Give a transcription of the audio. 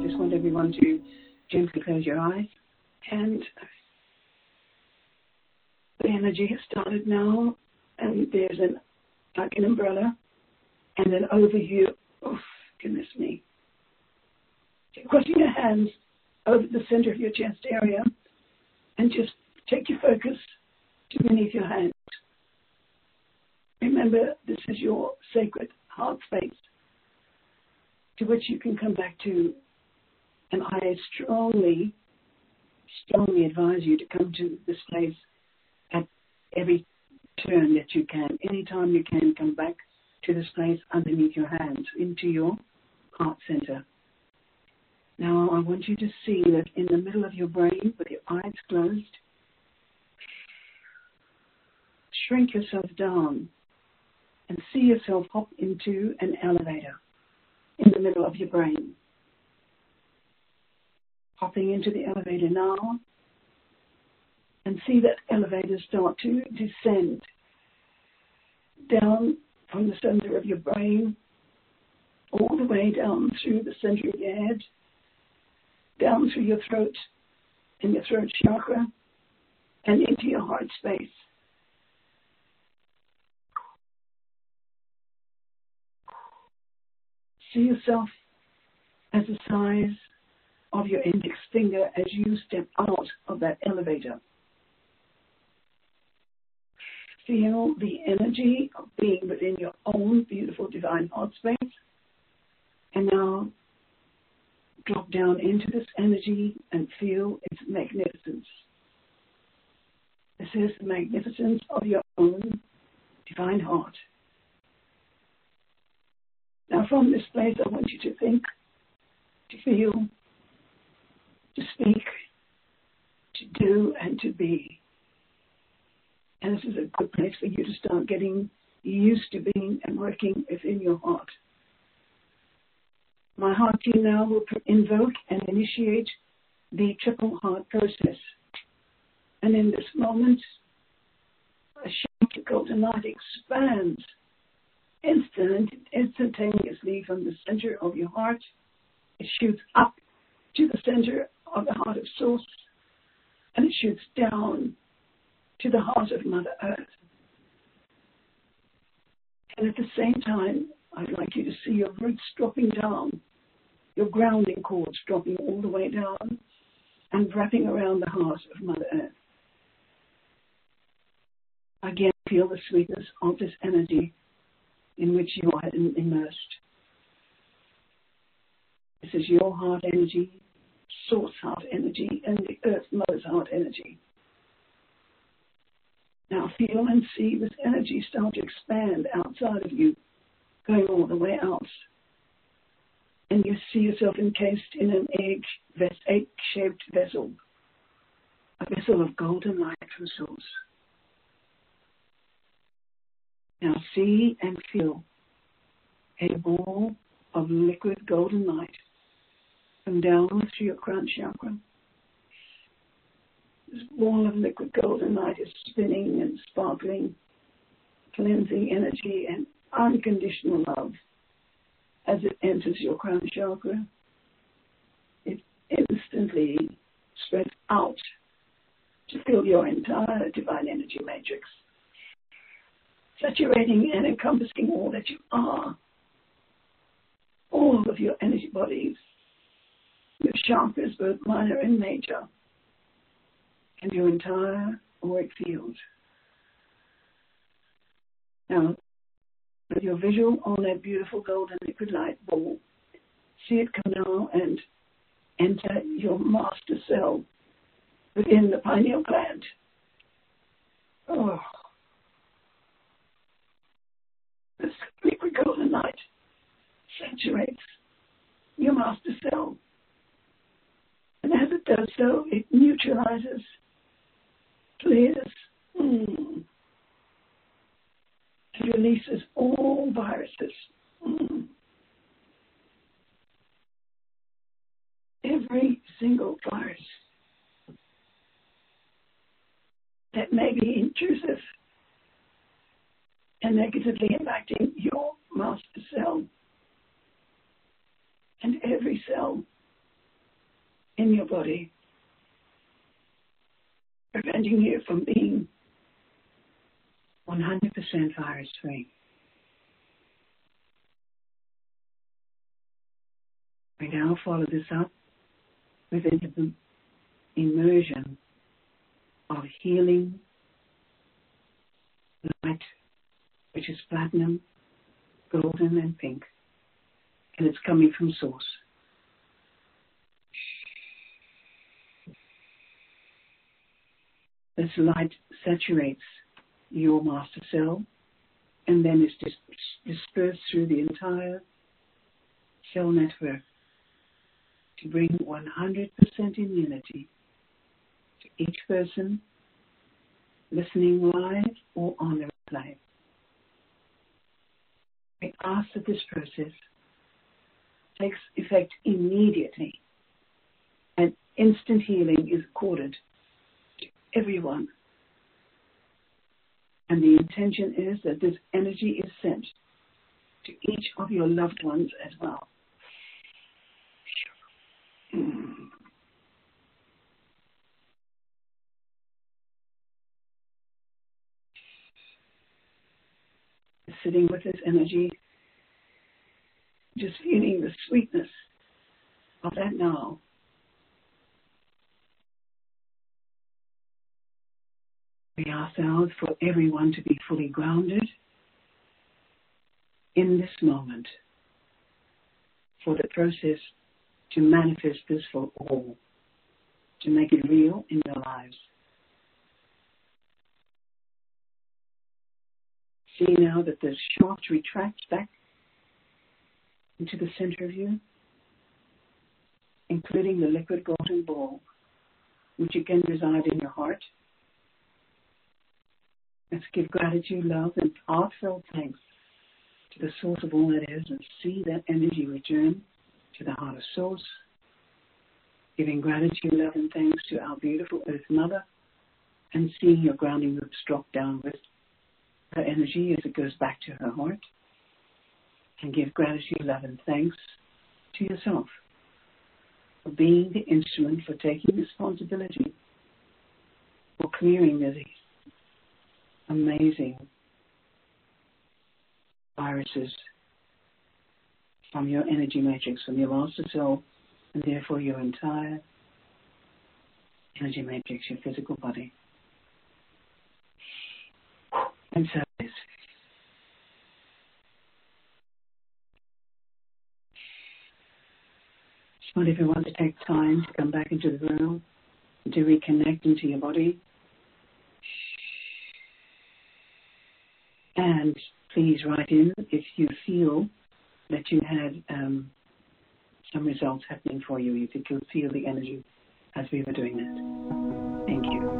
just want everyone to gently close your eyes. And the energy has started now, and there's like an umbrella, and then over you, oh, goodness me. Crossing your hands over the center of your chest area, and just take your focus to beneath your hands. Remember, this is your sacred heart space to which you can come back to, and I strongly advise you to come to this place at every turn that you can. Anytime you can, come back to this place underneath your hands, into your heart center. Now, I want you to see that in the middle of your brain, with your eyes closed, shrink yourself down and see yourself hop into an elevator in the middle of your brain. Hopping into the elevator now, and see that elevator start to descend down from the center of your brain, all the way down through the center of your head, down through your throat and your throat chakra, and into your heart space. See yourself as the size of your index finger as you step out of that elevator. Feel the energy of being within your own beautiful divine heart space. And now drop down into this energy and feel its magnificence. This is the magnificence of your own divine heart. Now from this place, I want you to think, to feel, to speak, to do, and to be. And this is a good place for you to start getting used to being and working within your heart. My heart team now will invoke and initiate the triple heart process. And in this moment, a shape of golden light expands instantaneously from the center of your heart. It shoots up to the center of the heart of Source, and it shoots down to the heart of Mother Earth. And at the same time, I'd like you to see your roots dropping down, your grounding cords dropping all the way down and wrapping around the heart of Mother Earth. Again, feel the sweetness of this energy in which you are immersed. This is your heart energy, Source heart energy, and the Earth Mother's heart energy. Now feel and see this energy start to expand outside of you, going all the way out. And you see yourself encased in an egg-shaped vessel, a vessel of golden light from Source. Now see and feel a ball of liquid golden light come down through your crown chakra. This ball of liquid golden light is spinning and sparkling, cleansing energy and unconditional love. As it enters your crown chakra, it instantly spreads out to fill your entire divine energy matrix, saturating and encompassing all that you are, all of your energy bodies, your chakras, both minor and major, and your entire auric field. Now, with your visual on that beautiful golden liquid light ball, see it come now and enter your master cell within the pineal gland. Oh, this liquid golden light saturates your master cell. And as it does so, it neutralizes, clears, and releases all viruses. Every single virus that may be intrusive and negatively impacting your master cell. And every cell your body, preventing you from being 100% virus-free. We now follow this up with an immersion of healing light, which is platinum, golden, and pink, and it's coming from Source. This light saturates your master cell and then is dispersed through the entire cell network to bring 100% immunity to each person listening live or on the replay. We ask that this process takes effect immediately and instant healing is accorded to everyone. And the intention is that this energy is sent to each of your loved ones as well. Sitting with this energy, just feeling the sweetness of that now. We ask now for everyone to be fully grounded in this moment, for the process to manifest this for all, to make it real in their lives. See now that the shaft retracts back into the center of you, including the liquid golden ball, which again reside in your heart. Let's give gratitude, love, and heartfelt thanks to the source of all that is, and see that energy return to the heart of Source, giving gratitude, love, and thanks to our beautiful Earth Mother, and seeing your grounding roots drop down with her energy as it goes back to her heart, and give gratitude, love, and thanks to yourself for being the instrument, for taking responsibility for clearing these amazing viruses from your energy matrix, from your master cell, and therefore your entire energy matrix, your physical body. And so it is. Just want everyone to take time to come back into the room, and to reconnect into your body. And please write in if you feel that you had some results happening for you, if you could feel the energy as we were doing that. Thank you.